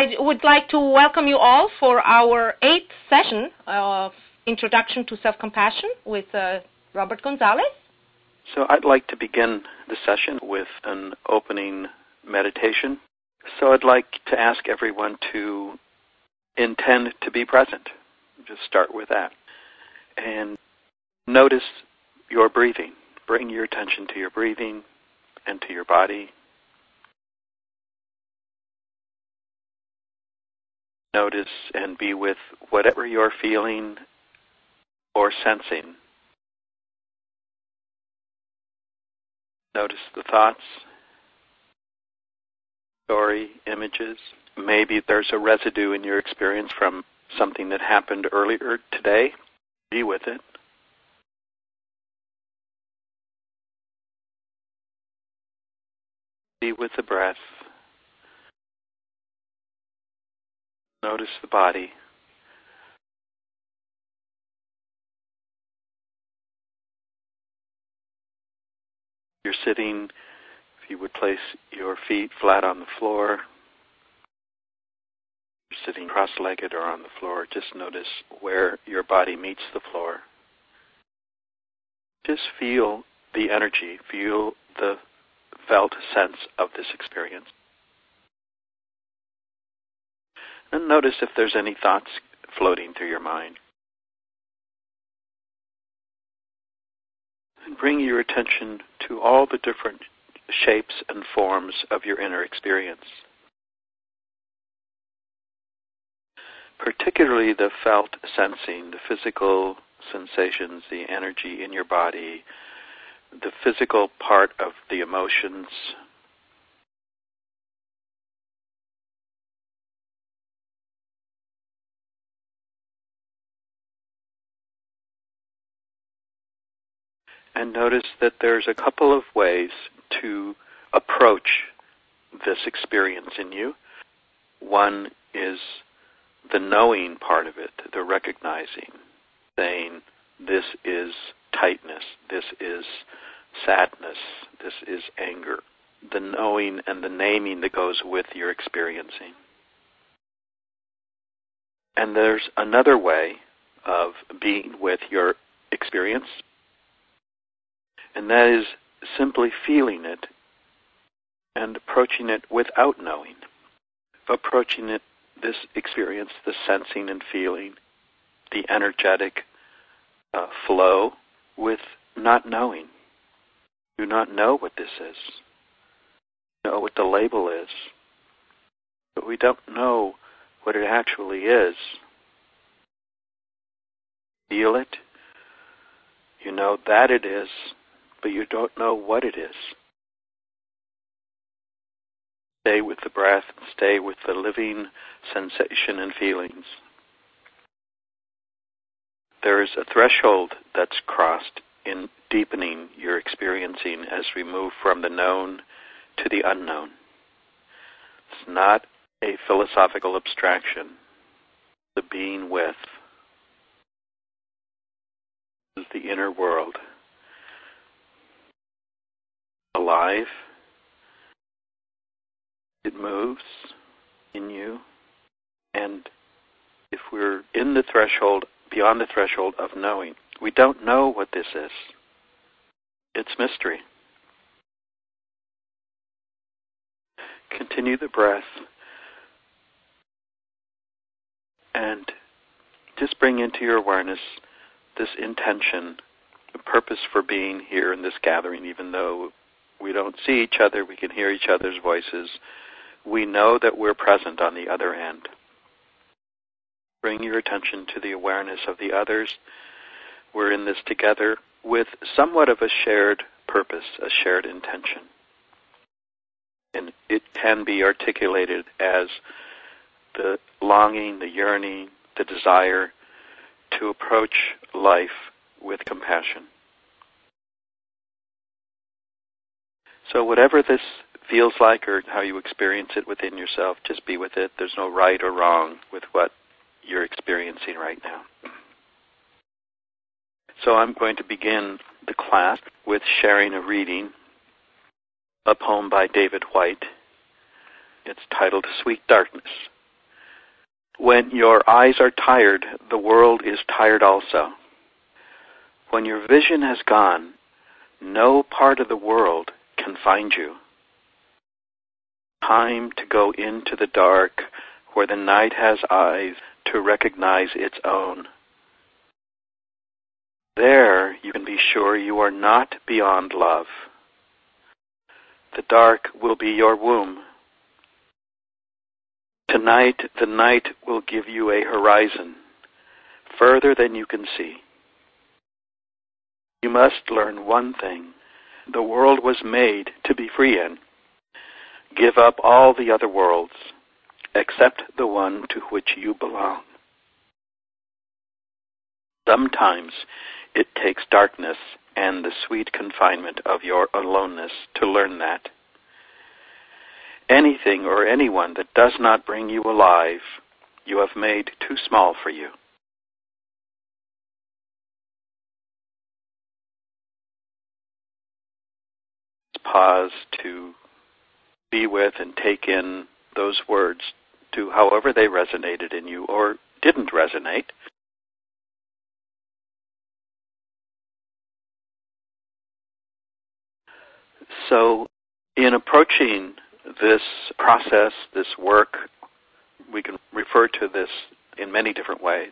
I would like to welcome you all for our 8th session of Introduction to Self-Compassion with Robert Gonzalez. So I'd like to begin the session with an opening meditation. So I'd like to ask everyone to intend to be present. Just start with that. And notice your breathing. Bring your attention to your breathing and to your body. Notice and be with whatever you're feeling or sensing. Notice the thoughts, story, images. Maybe there's a residue in your experience from something that happened earlier today. Be with it. Be with the breath. Notice the body. You're sitting, if you would place your feet flat on the floor. You're sitting cross-legged or on the floor. Just notice where your body meets the floor. Just feel the energy. Feel the felt sense of this experience. And notice if there's any thoughts floating through your mind. And bring your attention to all the different shapes and forms of your inner experience. Particularly the felt sensing, the physical sensations, the energy in your body, the physical part of the emotions. And notice that there's a couple of ways to approach this experience in you. One is the knowing part of it, the recognizing, saying, this is tightness, this is sadness, this is anger. The knowing and the naming that goes with your experiencing. And there's another way of being with your experience, and that is simply feeling it and approaching it without knowing. Approaching it, this experience, the sensing and feeling, the energetic flow with not knowing. Do not know what this is. Know what the label is. But we don't know what it actually is. Feel it. You know that it is, but you don't know what it is. Stay with the breath, stay with the living sensation and feelings. There is a threshold that's crossed in deepening your experiencing as we move from the known to the unknown. It's not a philosophical abstraction. The being with is the inner world. Alive. It moves in you. And if we're in the threshold, beyond the threshold of knowing, we don't know what this is. It's mystery. Continue the breath and just bring into your awareness this intention, the purpose for being here in this gathering. Even though we don't see each other, we can hear each other's voices. We know that we're present on the other end. Bring your attention to the awareness of the others. We're in this together with somewhat of a shared purpose, a shared intention. And it can be articulated as the longing, the yearning, the desire to approach life with compassion. So whatever this feels like or how you experience it within yourself, just be with it. There's no right or wrong with what you're experiencing right now. So I'm going to begin the class with sharing a reading, a poem by David Whyte. It's titled Sweet Darkness. When your eyes are tired, the world is tired also. When your vision has gone, no part of the world can find you. Time to go into the dark where the night has eyes to recognize its own. There you can be sure you are not beyond love. The dark will be your womb. Tonight, the night will give you a horizon, further than you can see. You must learn one thing. The world was made to be free in. Give up all the other worlds, except the one to which you belong. Sometimes it takes darkness and the sweet confinement of your aloneness to learn that. Anything or anyone that does not bring you alive, you have made too small for you. Pause to be with and take in those words to however they resonated in you or didn't resonate. So in approaching this process, this work, we can refer to this in many different ways.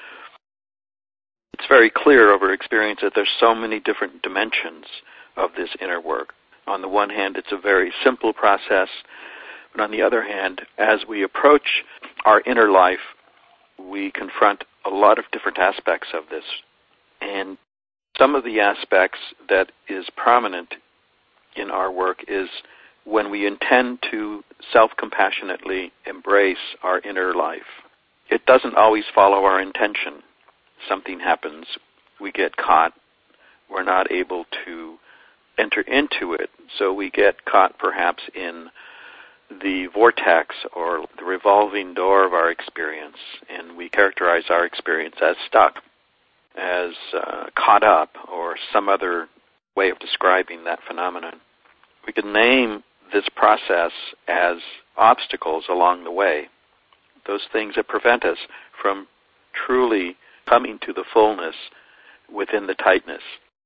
It's very clear over experience that there's so many different dimensions of this inner work. On the one hand, it's a very simple process, but on the other hand, as we approach our inner life, we confront a lot of different aspects of this. And some of the aspects that is prominent in our work is when we intend to self-compassionately embrace our inner life. It doesn't always follow our intention. Something happens, we get caught, we're not able to enter into it, so we get caught perhaps in the vortex or the revolving door of our experience, and we characterize our experience as stuck, as caught up, or some other way of describing that phenomenon. We can name this process as obstacles along the way, those things that prevent us from truly coming to the fullness within the tightness.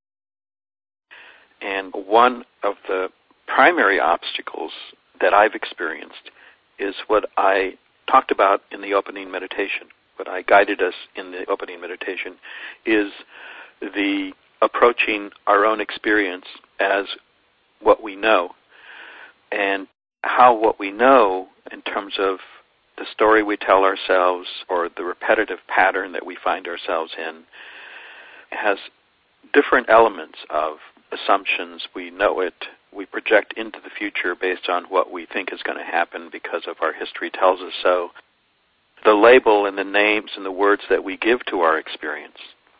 And one of the primary obstacles that I've experienced is what I talked about in the opening meditation. What I guided us in the opening meditation is the approaching our own experience as what we know, and how what we know in terms of the story we tell ourselves or the repetitive pattern that we find ourselves in has different elements of assumptions. We know it. We project into the future based on what we think is going to happen because of our history tells us so. The label and the names and the words that we give to our experience.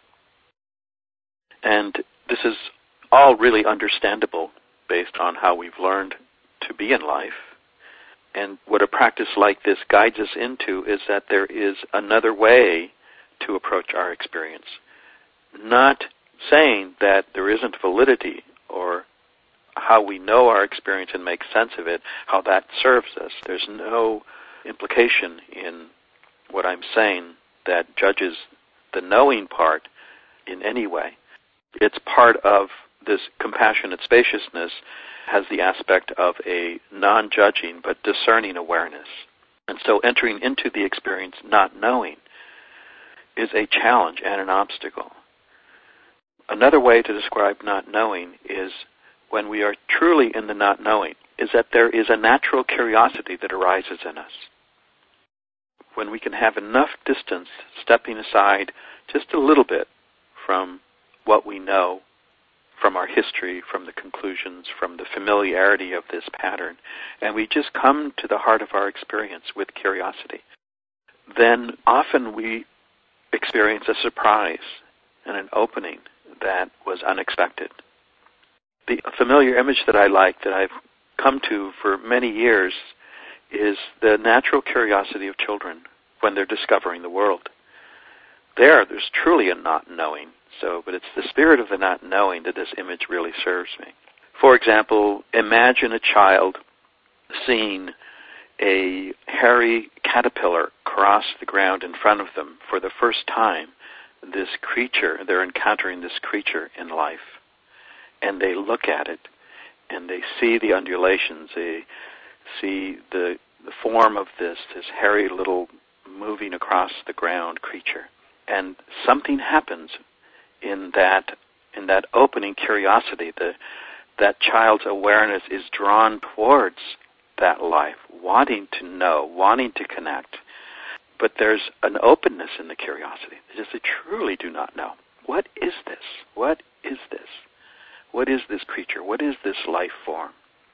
And this is all really understandable based on how we've learned to be in life. And what a practice like this guides us into is that there is another way to approach our experience. Not saying that there isn't validity or how we know our experience and make sense of it, how that serves us. There's no implication in what I'm saying that judges the knowing part in any way. It's part of this compassionate spaciousness has the aspect of a non-judging but discerning awareness. And so entering into the experience not knowing is a challenge and an obstacle. Another way to describe not knowing is when we are truly in the not knowing, is that there is a natural curiosity that arises in us. When we can have enough distance, stepping aside just a little bit from what we know, from our history, from the conclusions, from the familiarity of this pattern, and we just come to the heart of our experience with curiosity, then often we experience a surprise and an opening that was unexpected. The familiar image that I like, that I've come to for many years, is the natural curiosity of children when they're discovering the world. There's truly a not knowing. But it's the spirit of the not knowing that this image really serves me. For example, imagine a child seeing a hairy caterpillar cross the ground in front of them for the first time, this creature, they're encountering this creature in life, and they look at it, and they see the undulations, they see the form of this hairy little moving across the ground creature. And something happens in that opening curiosity. That child's awareness is drawn towards that life, wanting to know, wanting to connect. But there's an openness in the curiosity. They truly do not know. What is this? What is this? What is this creature? What is this life form?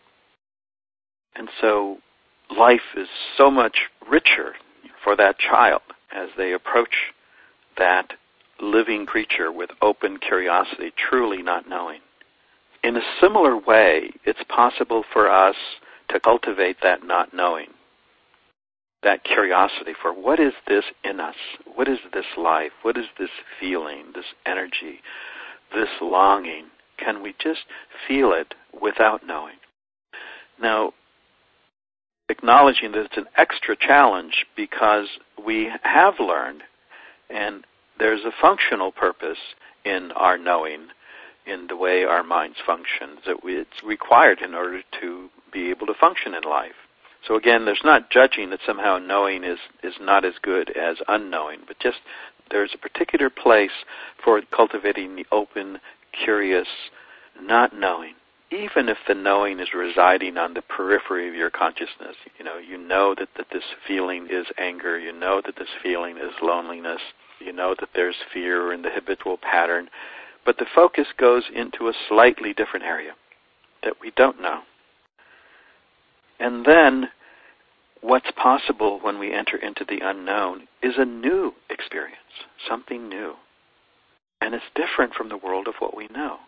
And so life is so much richer for that child as they approach that living creature with open curiosity, truly not knowing. In a similar way, it's possible for us to cultivate that not knowing, that curiosity for what is this in us? What is this life? What is this feeling, this energy, this longing? Can we just feel it without knowing? Now, acknowledging that it's an extra challenge because we have learned, and there's a functional purpose in our knowing, in the way our minds function, that it's required in order to be able to function in life. So again, there's not judging that somehow knowing is not as good as unknowing, but just there's a particular place for cultivating the open, curious, not knowing. Even if the knowing is residing on the periphery of your consciousness, you know that this feeling is anger, you know that this feeling is loneliness, you know that there's fear in the habitual pattern, but the focus goes into a slightly different area that we don't know. And then what's possible when we enter into the unknown is a new experience, something new. And it's different from the world of what we know.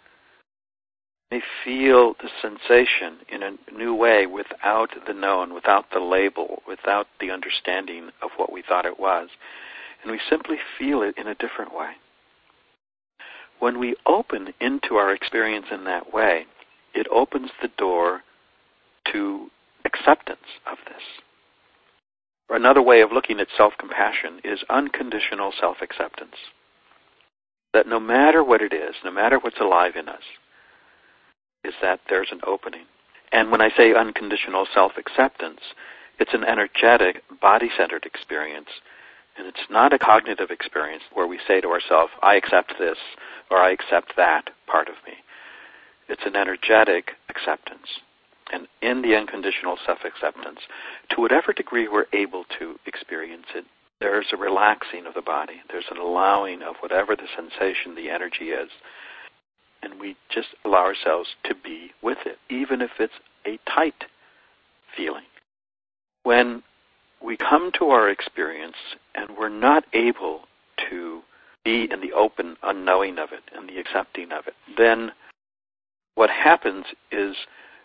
They feel the sensation in a new way without the known, without the label, without the understanding of what we thought it was. And we simply feel it in a different way. When we open into our experience in that way, it opens the door to acceptance of this. Or another way of looking at self-compassion is unconditional self-acceptance. That no matter what it is, no matter what's alive in us, is that there's an opening. And when I say unconditional self-acceptance, it's an energetic, body-centered experience. And it's not a cognitive experience where we say to ourselves, I accept this, or I accept that part of me. It's an energetic acceptance. And in the unconditional self-acceptance, to whatever degree we're able to experience it, there's a relaxing of the body. There's an allowing of whatever the sensation, the energy is. And we just allow ourselves to be with it, even if it's a tight feeling. When we come to our experience and we're not able to be in the open unknowing of it and the accepting of it, then what happens is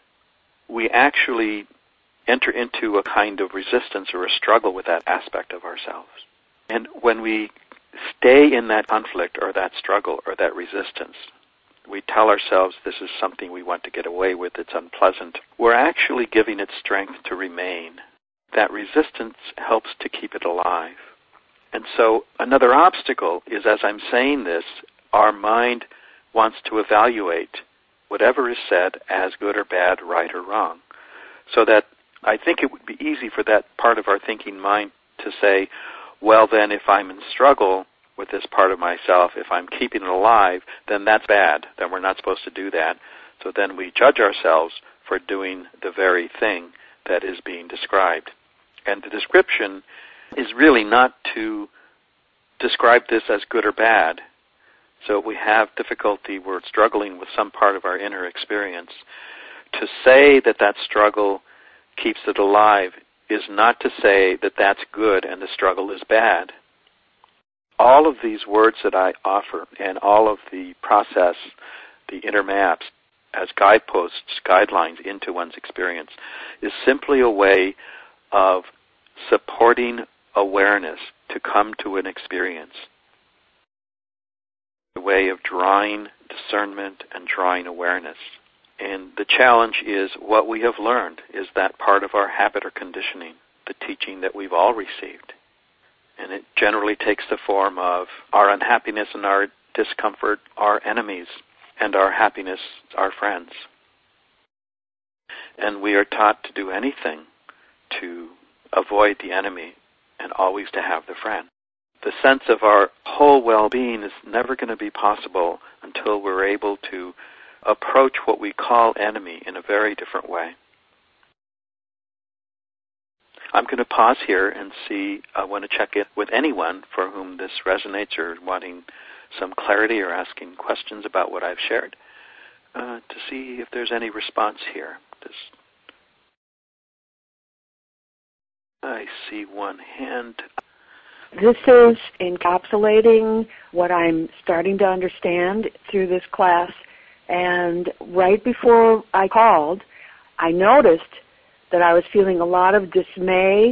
we actually enter into a kind of resistance or a struggle with that aspect of ourselves. And when we stay in that conflict or that struggle or that resistance, we tell ourselves this is something we want to get away with, it's unpleasant, we're actually giving it strength to remain. That resistance helps to keep it alive. And so another obstacle is, as I'm saying this, our mind wants to evaluate whatever is said as good or bad, right or wrong. So that I think it would be easy for that part of our thinking mind to say, well then if I'm in struggle with this part of myself, if I'm keeping it alive, then that's bad, then we're not supposed to do that. So then we judge ourselves for doing the very thing that is being described. And the description is really not to describe this as good or bad. So we have difficulty, we're struggling with some part of our inner experience. To say that that struggle keeps it alive is not to say that that's good and the struggle is bad. All of these words that I offer and all of the process, the inner maps, as guideposts, guidelines into one's experience, is simply a way of supporting awareness to come to an experience. A way of drawing discernment and drawing awareness. And the challenge is what we have learned. Is that part of our habit or conditioning, the teaching that we've all received? And it generally takes the form of our unhappiness and our discomfort, our enemies, and our happiness, our friends. And we are taught to do anything to avoid the enemy and always to have the friend. The sense of our whole well-being is never going to be possible until we're able to approach what we call enemy in a very different way. I'm going to pause here and see, I want to check in with anyone for whom this resonates or wanting some clarity or asking questions about what I've shared to see if there's any response here. I see one hand. This is encapsulating what I'm starting to understand through this class. And right before I called, I noticed that I was feeling a lot of dismay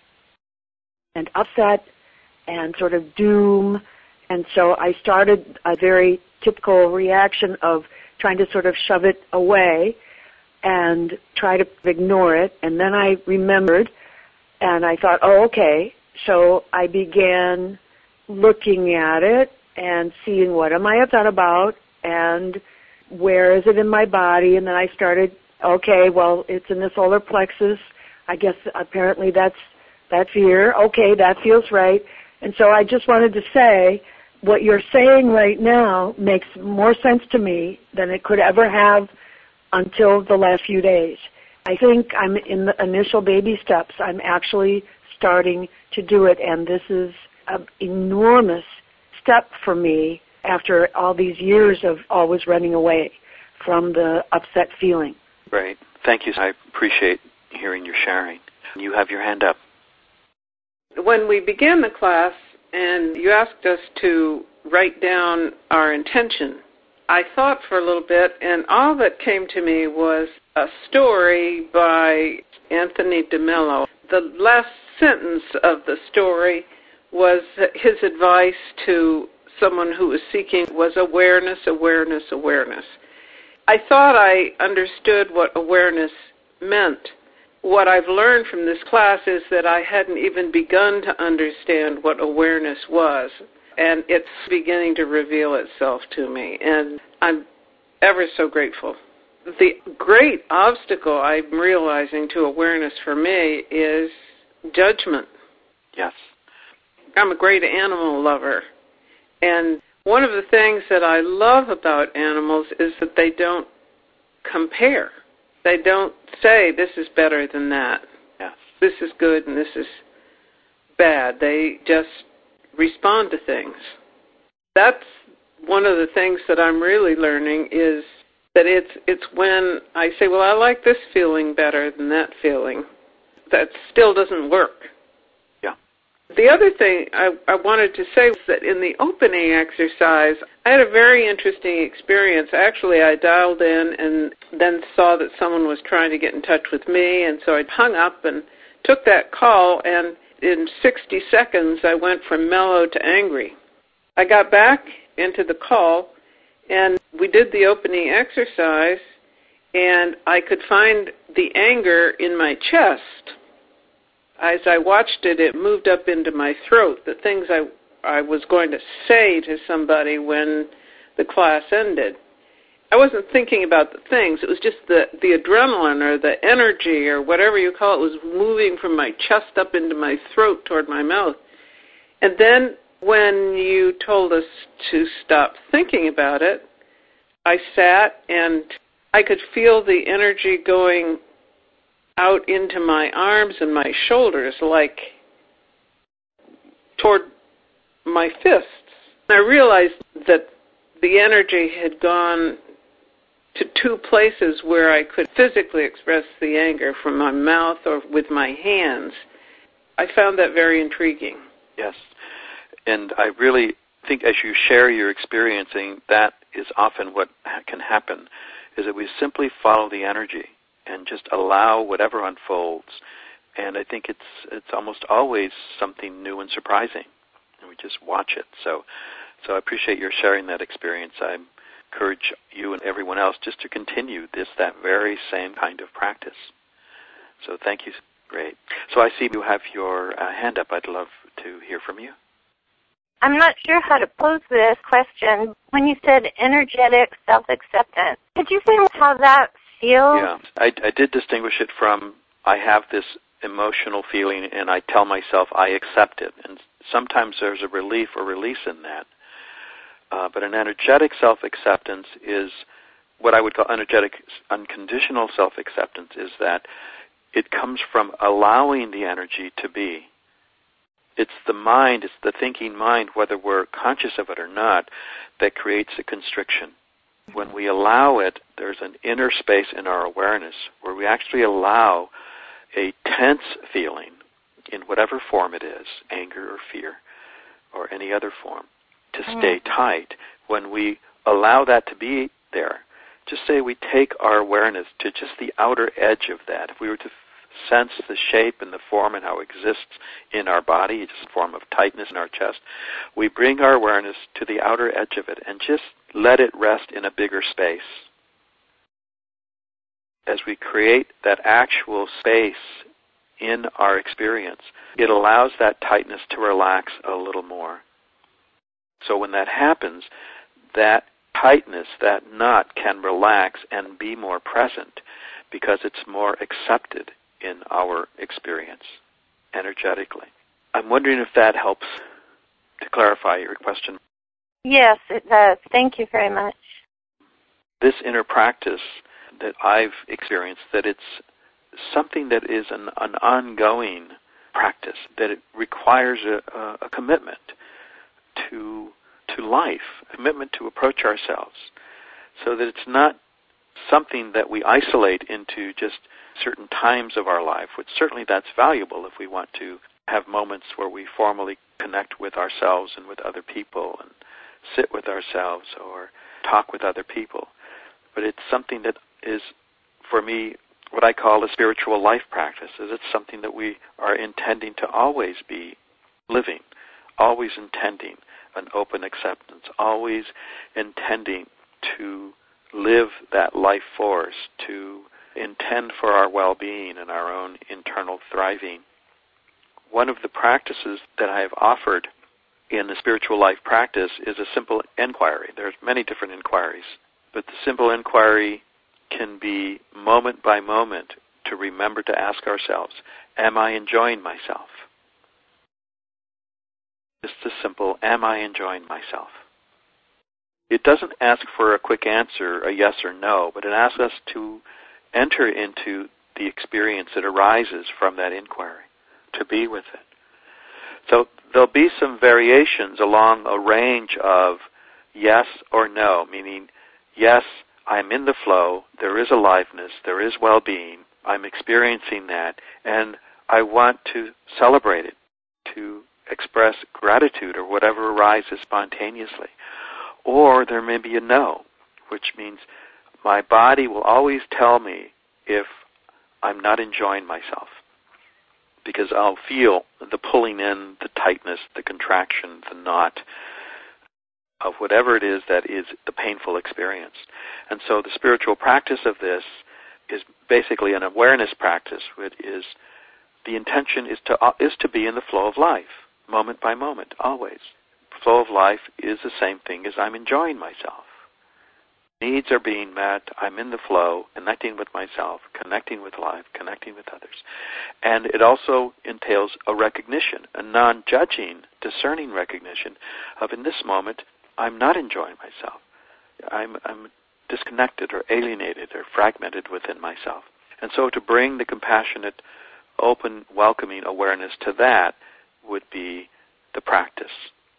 and upset and sort of doom. And so I started a very typical reaction of trying to sort of shove it away and try to ignore it. And then I remembered, and I thought, oh, okay. So I began looking at it and seeing what am I upset about and where is it in my body. And then I started, okay, well, it's in the solar plexus. I guess apparently that's fear. Okay, that feels right. And so I just wanted to say what you're saying right now makes more sense to me than it could ever have until the last few days. I think I'm in the initial baby steps. I'm actually starting to do it, and this is an enormous step for me after all these years of always running away from the upset feeling. Great. Thank you. I appreciate hearing your sharing. You have your hand up. When we began the class and you asked us to write down our intention, I thought for a little bit, and all that came to me was a story by Anthony DeMello. The last sentence of the story was his advice to someone who was seeking was awareness, awareness, awareness. I thought I understood what awareness meant. What I've learned from this class is that I hadn't even begun to understand what awareness was, and it's beginning to reveal itself to me, and I'm ever so grateful. The great obstacle I'm realizing to awareness for me is judgment. Yes. I'm a great animal lover, and one of the things that I love about animals is that they don't compare. They don't say, this is better than that. Yes. This is good and this is bad. They just respond to things. That's one of the things that I'm really learning is that it's when I say, well, I like this feeling better than that feeling, that still doesn't work. Yeah. The other thing I wanted to say was that in the opening exercise, I had a very interesting experience. Actually, I dialed in and then saw that someone was trying to get in touch with me, and so I hung up and took that call, and in 60 seconds, I went from mellow to angry. I got back into the call, and we did the opening exercise, and I could find the anger in my chest. As I watched it, it moved up into my throat, the things I was going to say to somebody when the class ended. I wasn't thinking about the things. It was just the adrenaline or the energy or whatever you call it was moving from my chest up into my throat toward my mouth. And then when you told us to stop thinking about it, I sat and I could feel the energy going out into my arms and my shoulders, like toward my fists. I realized that the energy had gone to two places where I could physically express the anger, from my mouth or with my hands. I found that very intriguing. Yes. And I really think as you share your experiencing, that is often what can happen, is that we simply follow the energy and just allow whatever unfolds. And I think it's almost always something new and surprising, and we just watch it. So I appreciate your sharing that experience. I'm encourage you and everyone else just to continue that very same kind of practice. So thank you. Great. So I see you have your hand up. I'd love to hear from you. I'm not sure how to pose this question. When you said energetic self-acceptance, could you say how that feels? Yeah, I did distinguish it from I have this emotional feeling and I tell myself I accept it. And sometimes there's a relief or release in that. But an energetic self-acceptance is what I would call energetic unconditional self-acceptance, is that it comes from allowing the energy to be. It's the mind, it's the thinking mind, whether we're conscious of it or not, that creates a constriction. When we allow it, there's an inner space in our awareness where we actually allow a tense feeling in whatever form it is, anger or fear or any other form, to stay tight. When we allow that to be there, just say we take our awareness to just the outer edge of that. If we were to sense the shape and the form and how it exists in our body, it's a form of tightness in our chest, we bring our awareness to the outer edge of it and just let it rest in a bigger space. As we create that actual space in our experience, it allows that tightness to relax a little more. So when that happens, that tightness, that knot, can relax and be more present because it's more accepted in our experience energetically. I'm wondering if that helps to clarify your question. Yes, it does. Thank you very much. This inner practice that I've experienced, that it's something that is an ongoing practice, that it requires a commitment to life, a commitment to approach ourselves, so that it's not something that we isolate into just certain times of our life, which certainly that's valuable if we want to have moments where we formally connect with ourselves and with other people and sit with ourselves or talk with other people. But it's something that is, for me, what I call a spiritual life practice. Is it's something that we are intending to always be living, always intending an open acceptance, always intending to live that life force, to intend for our well-being and our own internal thriving. One of the practices that I have offered in the spiritual life practice is a simple inquiry. There's many different inquiries, but the simple inquiry can be moment by moment to remember to ask ourselves, am I enjoying myself? Just a simple, am I enjoying myself? It doesn't ask for a quick answer, a yes or no, but it asks us to enter into the experience that arises from that inquiry, to be with it. So there'll be some variations along a range of yes or no, meaning yes, I'm in the flow, there is aliveness, there is well-being, I'm experiencing that, and I want to celebrate it, to express gratitude or whatever arises spontaneously. Or there may be a no, which means my body will always tell me if I'm not enjoying myself, because I'll feel the pulling in, the tightness, the contraction, the knot of whatever it is that is the painful experience. And so the spiritual practice of this is basically an awareness practice, which is the intention is to be in the flow of life, moment by moment, always. Flow of life is the same thing as I'm enjoying myself. Needs are being met, I'm in the flow, connecting with myself, connecting with life, connecting with others. And it also entails a recognition, a non-judging, discerning recognition of, in this moment, I'm not enjoying myself. I'm disconnected or alienated or fragmented within myself. And so to bring the compassionate, open, welcoming awareness to that would be the practice.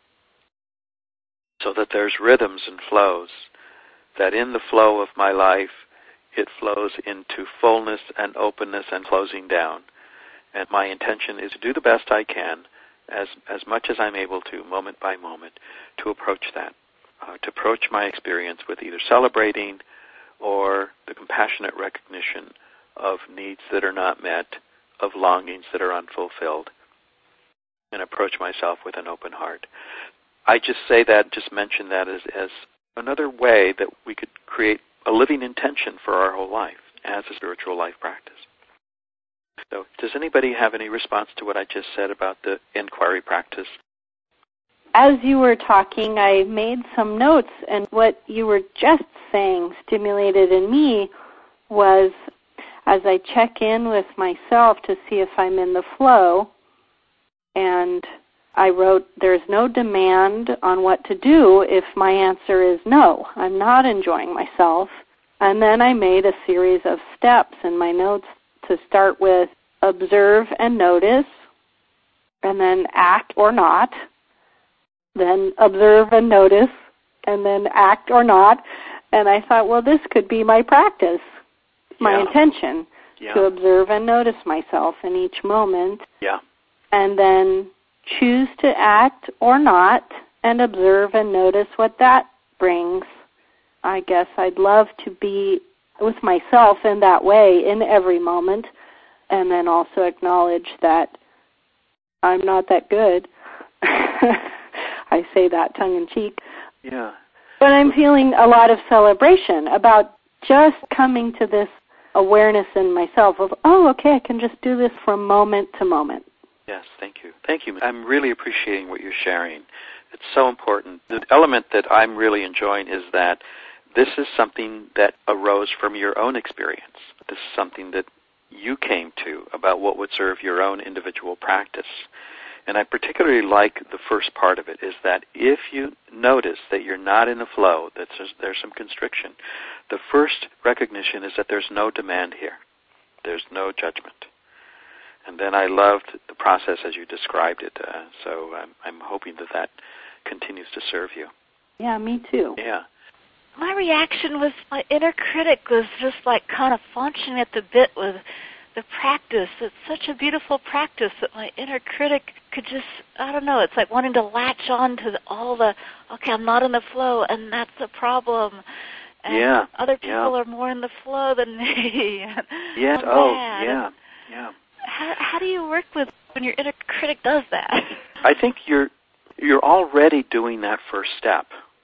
So that there's rhythms and flows, that in the flow of my life, it flows into fullness and openness and closing down. And my intention is to do the best I can, as much as I'm able to, moment by moment, to approach that, to approach my experience with either celebrating or the compassionate recognition of needs that are not met, of longings that are unfulfilled, and approach myself with an open heart. I just say that, just mention that as another way that we could create a living intention for our whole life as a spiritual life practice. So does anybody have any response to what I just said about the inquiry practice? As you were talking, I made some notes, and what you were just saying stimulated in me was, as I check in with myself to see if I'm in the flow, and I wrote, there's no demand on what to do if my answer is no, I'm not enjoying myself. And then I made a series of steps in my notes to start with observe and notice, and then act or not, then observe and notice, and then act or not. And I thought, well, this could be my practice, my intention, to observe and notice myself in each moment. And then choose to act or not, and observe and notice what that brings. I guess I'd love to be with myself in that way in every moment, and then also acknowledge that I'm not that good. I say that tongue-in-cheek. Yeah. But I'm feeling a lot of celebration about just coming to this awareness in myself of, oh, okay, I can just do this from moment to moment. Yes, thank you. Thank you. I'm really appreciating what you're sharing. It's so important. The element that I'm really enjoying is that this is something that arose from your own experience. This is something that you came to about what would serve your own individual practice. And I particularly like the first part of it, is that if you notice that you're not in the flow, that there's some constriction, the first recognition is that there's no demand here. There's no judgment. And then I loved the process as you described it, so I'm hoping that continues to serve you. Yeah, me too. Yeah. My reaction was my inner critic was just like kind of launching at the bit with the practice. It's such a beautiful practice that my inner critic could just, I don't know, it's like wanting to latch on to all the, okay, I'm not in the flow, and that's the problem. And other people are more in the flow than me. Yes, yeah. How do you work with when your inner critic does that? I think you're already doing that first step,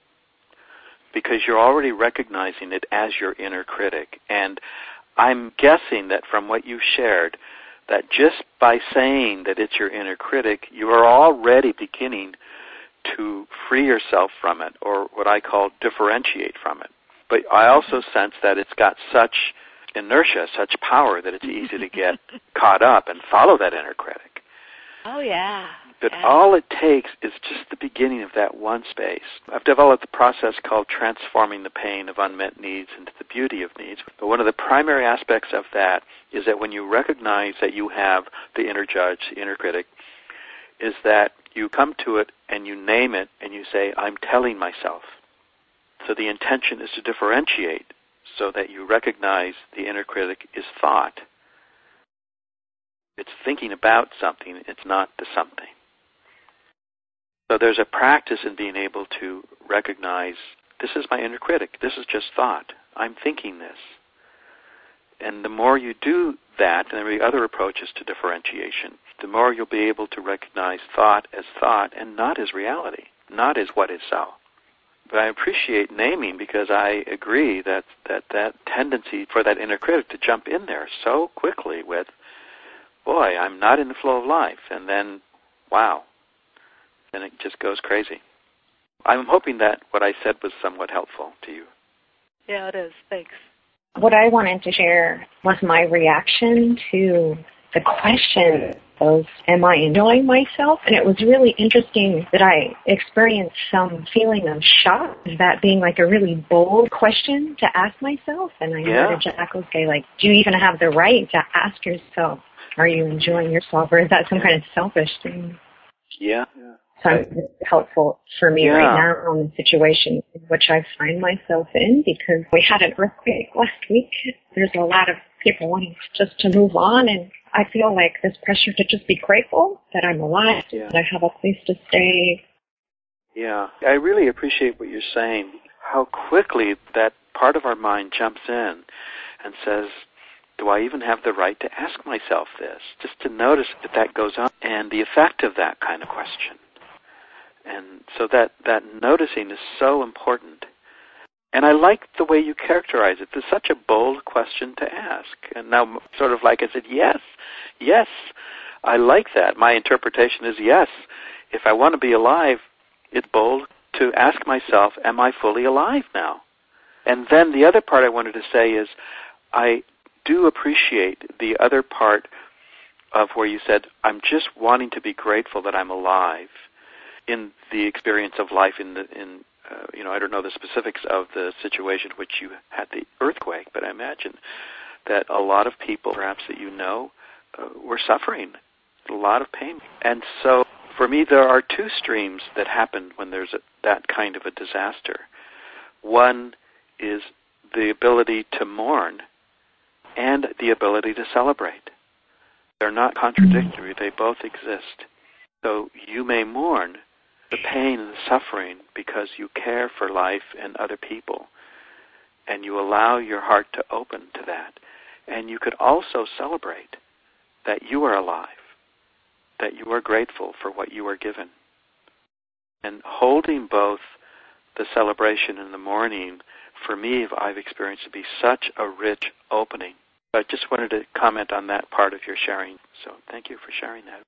because you're already recognizing it as your inner critic. And I'm guessing that from what you shared, that just by saying that it's your inner critic, you are already beginning to free yourself from it, or what I call differentiate from it. But I also sense that it's got such inertia, such power, that it's easy to get caught up and follow that inner critic. Oh, yeah. But all it takes is just the beginning of that one space. I've developed a process called transforming the pain of unmet needs into the beauty of needs. But one of the primary aspects of that is that when you recognize that you have the inner judge, the inner critic, is that you come to it and you name it and you say, I'm telling myself. So the intention is to differentiate so that you recognize the inner critic is thought. It's thinking about something, it's not the something. So there's a practice in being able to recognize, this is my inner critic, this is just thought, I'm thinking this. And the more you do that, and the other approach is to differentiation, the more you'll be able to recognize thought and not as reality, not as what is so. But I appreciate naming, because I agree that tendency for that inner critic to jump in there so quickly with, boy, I'm not in the flow of life, and then, wow, then it just goes crazy. I'm hoping that what I said was somewhat helpful to you. Yeah, it is. Thanks. What I wanted to share was my reaction to the question of, am I enjoying myself? And it was really interesting that I experienced some feeling of shock, that being like a really bold question to ask myself. And I heard Jacko say, like, do you even have the right to ask yourself, are you enjoying yourself, or is that some kind of selfish thing? Yeah. So it's helpful for me right now in the situation in which I find myself in, because we had an earthquake last week. There's a lot of people wanting just to move on, and I feel like this pressure to just be grateful that I'm alive, that I have a place to stay. Yeah, I really appreciate what you're saying, how quickly that part of our mind jumps in and says, do I even have the right to ask myself this? Just to notice that goes on, and the effect of that kind of question. And so that noticing is so important. And I like the way you characterize it. It's such a bold question to ask. And now, sort of like I said, yes, I like that. My interpretation is yes. If I want to be alive, it's bold to ask myself, am I fully alive now? And then the other part I wanted to say is I do appreciate the other part of where you said, I'm just wanting to be grateful that I'm alive in the experience of life I don't know the specifics of the situation in which you had the earthquake, but I imagine that a lot of people, perhaps that you know, were suffering a lot of pain. And so for me, there are two streams that happen when there's that kind of a disaster. One is the ability to mourn and the ability to celebrate. They're not contradictory. They both exist. So you may mourn the pain and the suffering because you care for life and other people, and you allow your heart to open to that. And you could also celebrate that you are alive, that you are grateful for what you are given. And holding both the celebration and the mourning, for me, I've experienced to be such a rich opening. I just wanted to comment on that part of your sharing. So thank you for sharing that.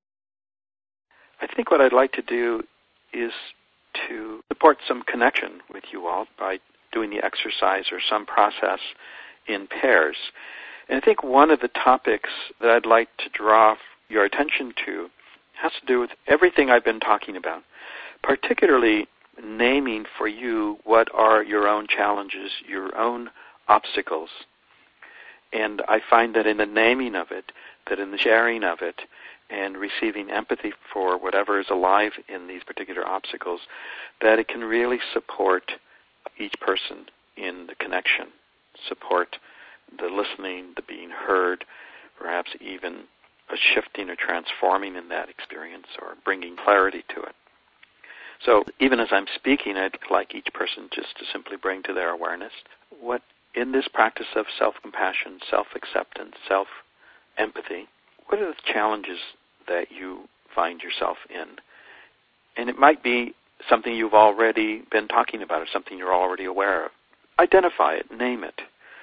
I think what I'd like to do is to support some connection with you all by doing the exercise or some process in pairs. And I think one of the topics that I'd like to draw your attention to has to do with everything I've been talking about, particularly naming for you what are your own challenges, your own obstacles. And I find that in the naming of it, that in the sharing of it, and receiving empathy for whatever is alive in these particular obstacles, that it can really support each person in the connection, support the listening, the being heard, perhaps even a shifting or transforming in that experience or bringing clarity to it. So even as I'm speaking, I'd like each person just to simply bring to their awareness what in this practice of self-compassion, self-acceptance, self-empathy, what are the challenges that you find yourself in? And it might be something you've already been talking about or something you're already aware of. Identify it, name it.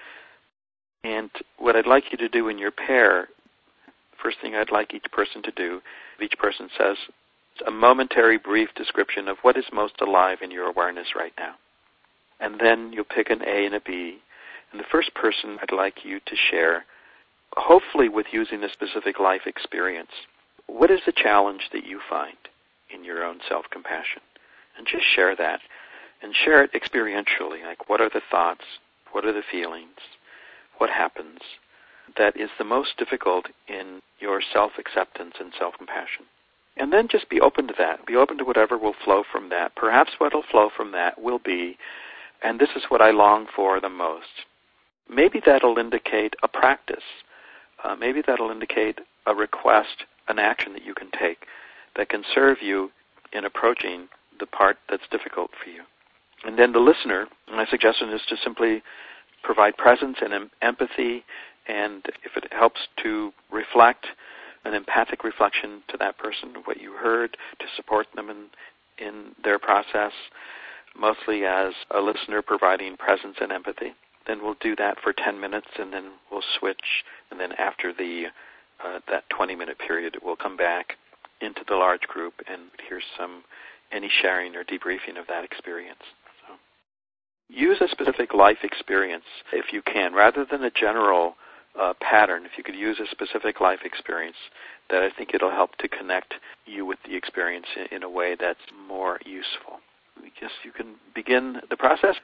And what I'd like you to do in your pair, first thing I'd like each person to do, each person says a momentary brief description of what is most alive in your awareness right now. And then you'll pick an A and a B. And the first person I'd like you to share, hopefully with using a specific life experience, what is the challenge that you find in your own self-compassion? And just share that. And share it experientially, like what are the thoughts, what are the feelings, what happens that is the most difficult in your self-acceptance and self-compassion. And then just be open to that. Be open to whatever will flow from that. Perhaps what will flow from that will be, and this is what I long for the most. Maybe that'll indicate a practice. Maybe that'll indicate a request, an action that you can take that can serve you in approaching the part that's difficult for you. And then the listener, my suggestion is to simply provide presence and empathy, and if it helps to reflect, an empathic reflection to that person, what you heard, to support them in their process, mostly as a listener providing presence and empathy. Then we'll do that for 10 minutes, and then we'll switch, and then after that 20-minute period, we'll come back into the large group and hear any sharing or debriefing of that experience. So, use a specific life experience if you can, rather than a general pattern. If you could use a specific life experience, that I think it'll help to connect you with the experience in a way that's more useful. I guess you can begin the process.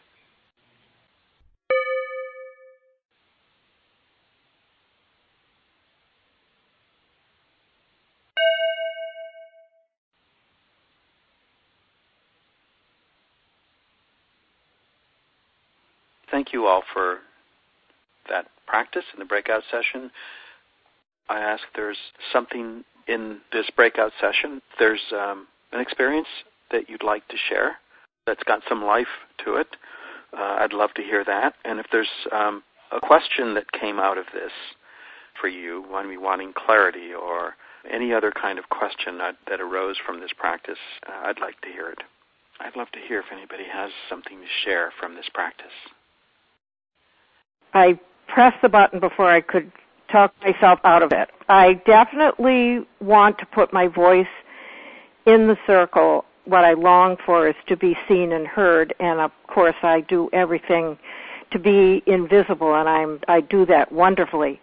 Thank you all for that practice in the breakout session. I ask if there's something in this breakout session, there's an experience that you'd like to share that's got some life to it. I'd love to hear that. And if there's a question that came out of this for you, wanting clarity or any other kind of question that arose from this practice, I'd like to hear it. I'd love to hear if anybody has something to share from this practice. I pressed the button before I could talk myself out of it. I definitely want to put my voice in the circle. What I long for is to be seen and heard, and of course I do everything to be invisible, and I do that wonderfully.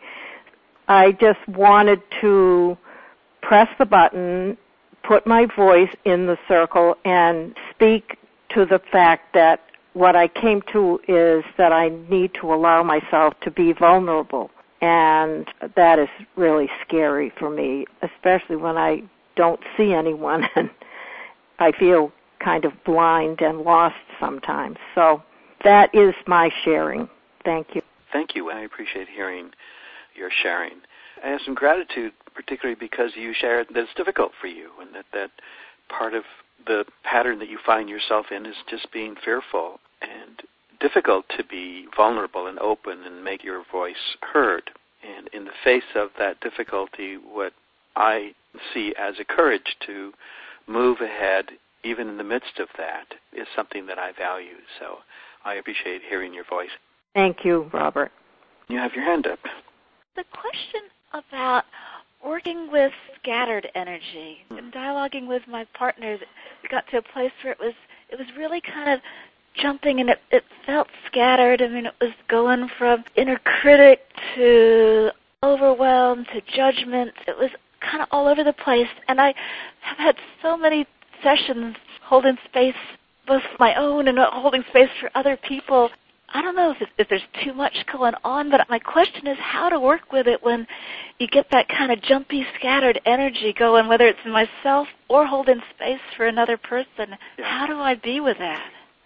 I just wanted to press the button, put my voice in the circle, and speak to the fact that what I came to is that I need to allow myself to be vulnerable. And that is really scary for me, especially when I don't see anyone and I feel kind of blind and lost sometimes. So that is my sharing. Thank you. Thank you. I appreciate hearing your sharing. I have some gratitude, particularly because you shared that it's difficult for you and that part of the pattern that you find yourself in is just being fearful and difficult to be vulnerable and open and make your voice heard. And in the face of that difficulty, what I see as a courage to move ahead, even in the midst of that, is something that I value. So I appreciate hearing your voice. Thank you, Robert. You have your hand up. The question about working with scattered energy and dialoguing with my partner, it got to a place where it was really kind of jumping, and it felt scattered. I mean, it was going from inner critic to overwhelm to judgment. It was kind of all over the place, and I have had so many sessions holding space, both my own and holding space for other people. I don't know if there's too much going on, but my question is how to work with it when you get that kind of jumpy, scattered energy going, whether it's in myself or holding space for another person. Yeah. How do I be with that?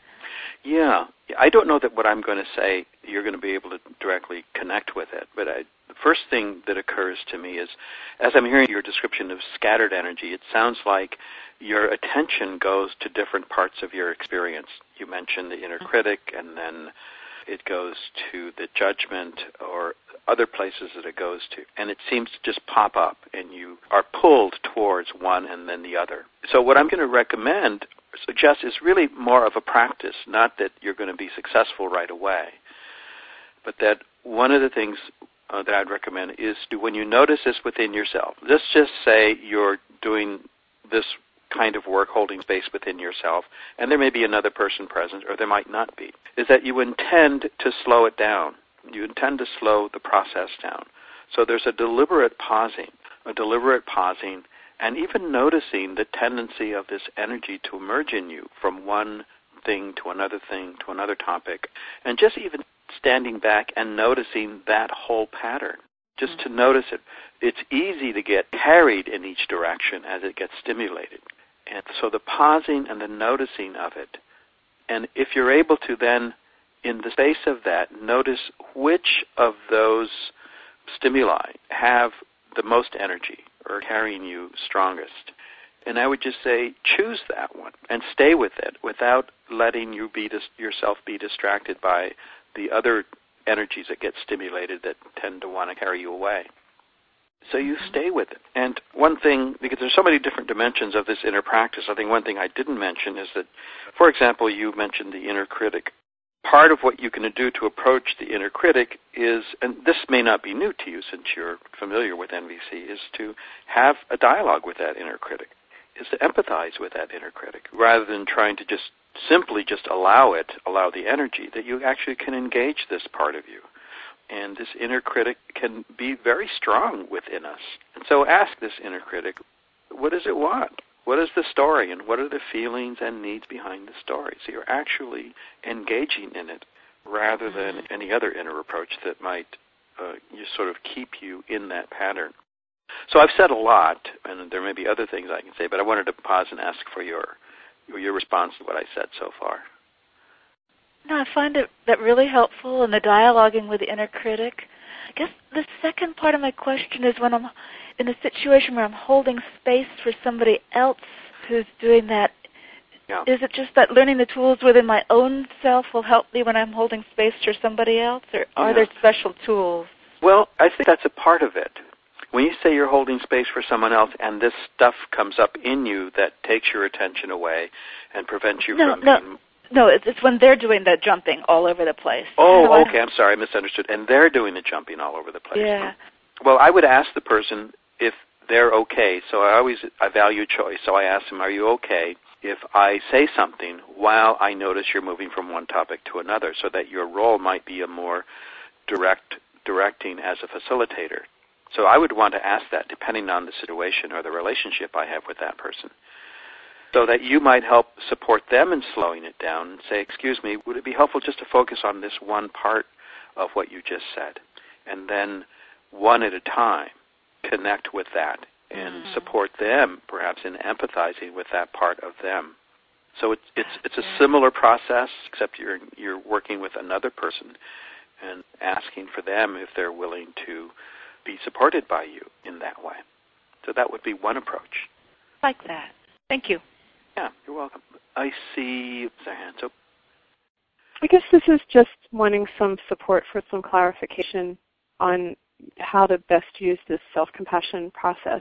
Yeah, I don't know that what I'm going to say you're going to be able to directly connect with it, but the first thing that occurs to me is, as I'm hearing your description of scattered energy, it sounds like your attention goes to different parts of your experience. You mentioned the inner critic, and then it goes to the judgment or other places that it goes to, and it seems to just pop up, and you are pulled towards one and then the other. So what I'm going to recommend, suggest, is really more of a practice, not that you're going to be successful right away, but that one of the things that I'd recommend is to, when you notice this within yourself, let's just say you're doing this kind of work, holding space within yourself, and there may be another person present, or there might not be, is that you intend to slow it down. You intend to slow the process down. So there's a deliberate pausing, and even noticing the tendency of this energy to emerge in you from one thing to another topic, and just even standing back and noticing that whole pattern, just to notice it. It's easy to get carried in each direction as it gets stimulated. And so the pausing and the noticing of it, and if you're able to then, in the space of that, notice which of those stimuli have the most energy or carrying you strongest. And I would just say, choose that one and stay with it without letting you yourself be distracted by the other energies that get stimulated that tend to want to carry you away. So you stay with it. And one thing, because there's so many different dimensions of this inner practice, I think one thing I didn't mention is that, for example, you mentioned the inner critic. Part of what you can do to approach the inner critic is, and this may not be new to you since you're familiar with NVC, is to have a dialogue with that inner critic, is to empathize with that inner critic, rather than trying to just simply allow the energy, that you actually can engage this part of you. And this inner critic can be very strong within us. And so ask this inner critic, what does it want? What is the story, and what are the feelings and needs behind the story? So you're actually engaging in it rather than any other inner approach that might just sort of keep you in that pattern. So I've said a lot, and there may be other things I can say, but I wanted to pause and ask for your response to what I said so far. No, I find that really helpful in the dialoguing with the inner critic. I guess the second part of my question is, when I'm in a situation where I'm holding space for somebody else who's doing that, is it just that learning the tools within my own self will help me when I'm holding space for somebody else, or are there special tools? Well, I think that's a part of it. When you say you're holding space for someone else and this stuff comes up in you that takes your attention away and prevents you from being... No, it's when they're doing the jumping all over the place. Oh, okay, I'm sorry, I misunderstood. And they're doing the jumping all over the place. Yeah. Well, I would ask the person if they're okay. So I value choice. So I ask them, are you okay if I say something while I notice you're moving from one topic to another, so that your role might be a more directing as a facilitator? So I would want to ask that depending on the situation or the relationship I have with that person, so that you might help support them in slowing it down and say, excuse me, would it be helpful just to focus on this one part of what you just said? And then one at a time, connect with that and support them, perhaps in empathizing with that part of them. So it's a similar process, except you're working with another person and asking for them if they're willing to be supported by you in that way. So that would be one approach. Like that. Thank you. Yeah, you're welcome. I see their hands up. I guess this is just wanting some support for some clarification on how to best use this self-compassion process.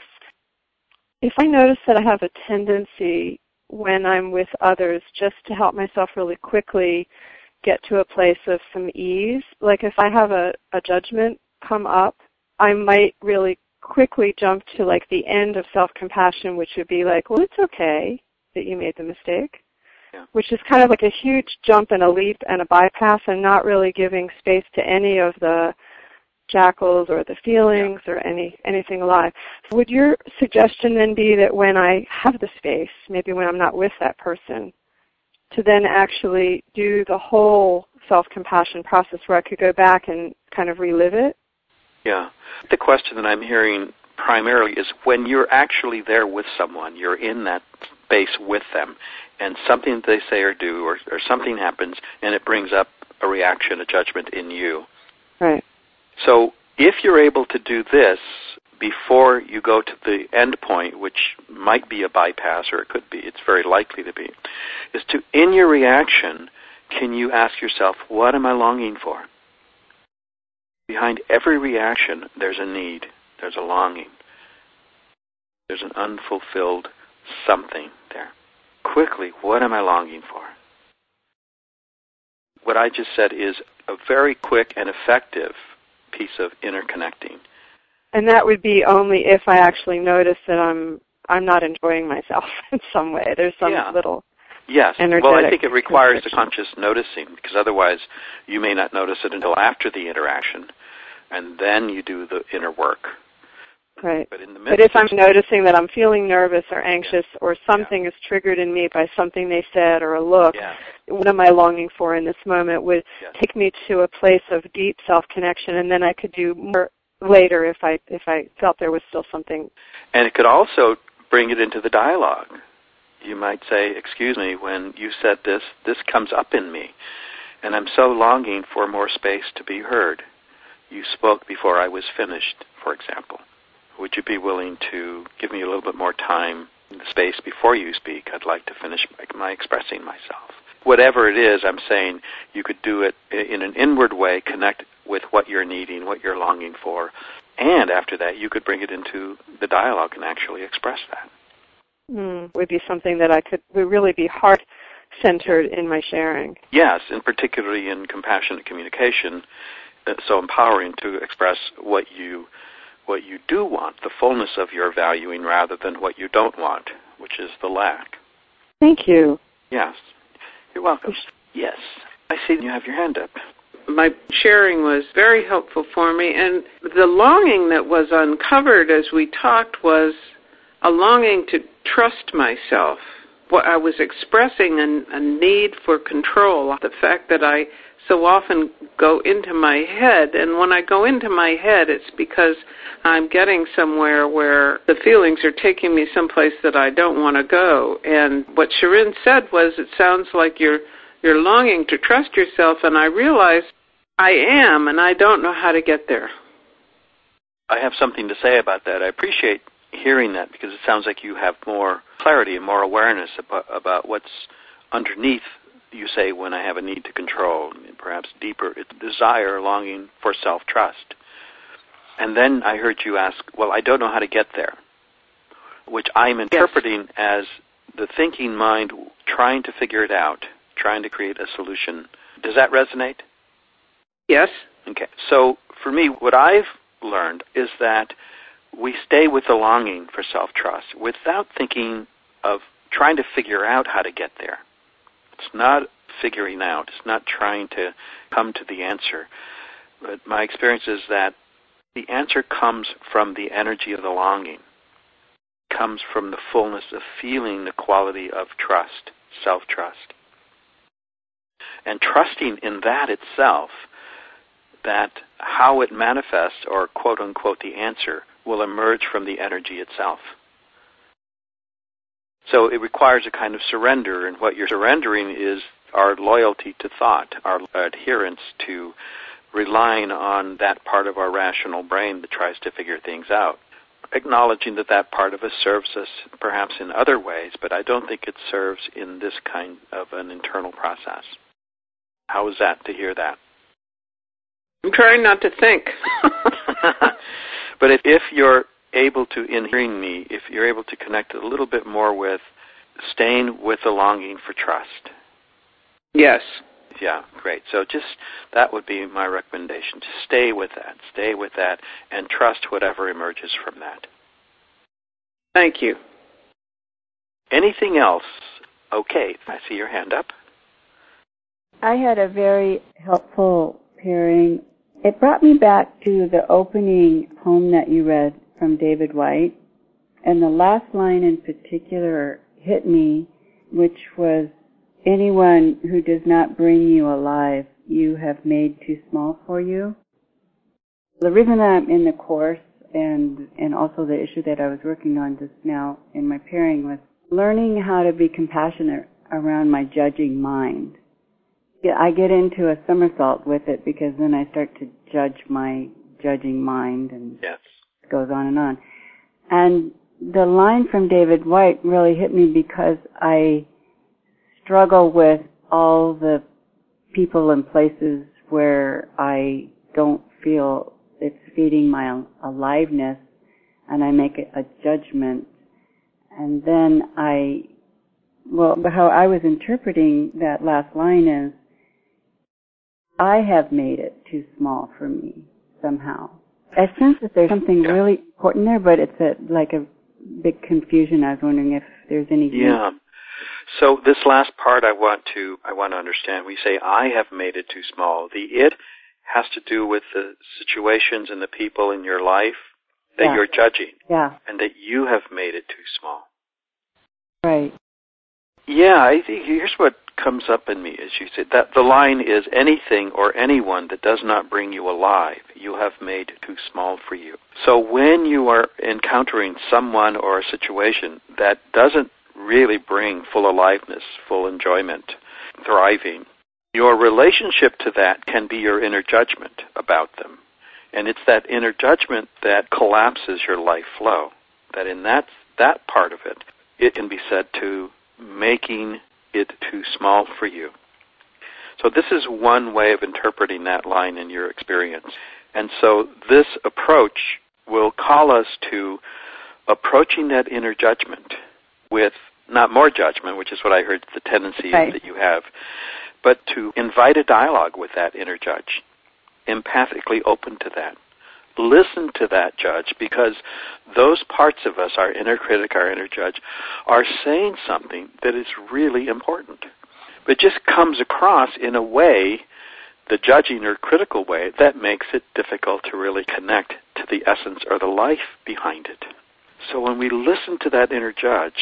If I notice that I have a tendency when I'm with others just to help myself really quickly get to a place of some ease, like if I have a judgment come up, I might really quickly jump to like the end of self-compassion, which would be like, well, it's okay that you made the mistake, which is kind of like a huge jump and a leap and a bypass and not really giving space to any of the jackals or the feelings or anything alive. Would your suggestion then be that when I have the space, maybe when I'm not with that person, to then actually do the whole self-compassion process where I could go back and kind of relive it? Yeah. The question that I'm hearing primarily is when you're actually there with someone, you're in that space with them, and something that they say or do or something happens and it brings up a reaction, a judgment in you. Right. So if you're able to do this before you go to the end point, which might be a bypass or it could be, it's very likely to be, is to, in your reaction, can you ask yourself, what am I longing for? Behind every reaction, there's a need, there's a longing, there's an unfulfilled something there. Quickly, what am I longing for? What I just said is a very quick and effective piece of interconnecting. And that would be only if I actually notice that I'm not enjoying myself in some way. There's some little energetic. Well, I think it requires a conscious noticing, because otherwise you may not notice it until after the interaction, and then you do the inner work. Right. But if I'm noticing that I'm feeling nervous or anxious or something is triggered in me by something they said or a look, what am I longing for in this moment would take me to a place of deep self-connection, and then I could do more later if I felt there was still something. And it could also bring it into the dialogue. You might say, excuse me, when you said this comes up in me, and I'm so longing for more space to be heard. You spoke before I was finished, for example. Would you be willing to give me a little bit more time in the space before you speak? I'd like to finish my expressing myself. Whatever it is, I'm saying you could do it in an inward way, connect with what you're needing, what you're longing for, and after that you could bring it into the dialogue and actually express that. Would be something that would really be heart-centered in my sharing. Yes, and particularly in compassionate communication, it's so empowering to express what you do want, the fullness of your valuing rather than what you don't want, which is the lack. Thank you. Yes. You're welcome. Yes. I see you have your hand up. My sharing was very helpful for me, and the longing that was uncovered as we talked was a longing to trust myself. What I was expressing a need for control, the fact that I so often go into my head, and when I go into my head, it's because I'm getting somewhere where the feelings are taking me someplace that I don't want to go. And what Shirin said was, it sounds like you're longing to trust yourself, and I realize I am, and I don't know how to get there. I have something to say about that. I appreciate hearing that, because it sounds like you have more clarity and more awareness about what's underneath. You say, when I have a need to control, perhaps deeper, it's desire, longing for self-trust. And then I heard you ask, well, I don't know how to get there, which I'm interpreting as the thinking mind trying to figure it out, trying to create a solution. Does that resonate? Yes. Okay. So for me, what I've learned is that we stay with the longing for self-trust without thinking of trying to figure out how to get there. It's not figuring out. It's not trying to come to the answer. But my experience is that the answer comes from the energy of the longing. It comes from the fullness of feeling the quality of trust, self-trust. And trusting in that itself, that how it manifests, or quote-unquote the answer, will emerge from the energy itself. So it requires a kind of surrender, and what you're surrendering is our loyalty to thought, our adherence to relying on that part of our rational brain that tries to figure things out, acknowledging that that part of us serves us perhaps in other ways, but I don't think it serves in this kind of an internal process. How is that to hear that? I'm trying not to think. But if you're able to, in hearing me, if you're able to connect a little bit more with staying with the longing for trust. Yes. Yeah, great. So just that would be my recommendation. Just stay with that, and trust whatever emerges from that. Thank you. Anything else? Okay, I see your hand up. I had a very helpful pairing. It brought me back to the opening poem that you read from David Whyte, and the last line in particular hit me, which was, anyone who does not bring you alive, you have made too small for you. The reason that I'm in the course and also the issue that I was working on just now in my pairing was learning how to be compassionate around my judging mind. Yeah, I get into a somersault with it because then I start to judge my judging mind, and yes, it goes on and on. And the line from David Whyte really hit me because I struggle with all the people and places where I don't feel it's feeding my aliveness, and I make a judgment. And then how I was interpreting that last line is, I have made it too small for me somehow. I sense that there's something really important there, but it's like a big confusion. I was wondering if there's any. Yeah. So this last part I want to understand. We say, I have made it too small. The it has to do with the situations and the people in your life that you're judging. Yeah. And that you have made it too small. Right. Yeah, I think here's what comes up in me as you said that the line is, anything or anyone that does not bring you alive, you have made too small for you. So when you are encountering someone or a situation that doesn't really bring full aliveness, full enjoyment, thriving, your relationship to that can be your inner judgment about them. And it's that inner judgment that collapses your life flow. That in that part of it, it can be said to making it too small for you. So this is one way of interpreting that line in your experience. And so this approach will call us to approaching that inner judgment with not more judgment, which is what I heard the tendency that you have, but to invite a dialogue with that inner judge, empathically open to that. Listen to that judge, because those parts of us, our inner critic, our inner judge, are saying something that is really important. But just comes across in a way, the judging or critical way, that makes it difficult to really connect to the essence or the life behind it. So when we listen to that inner judge,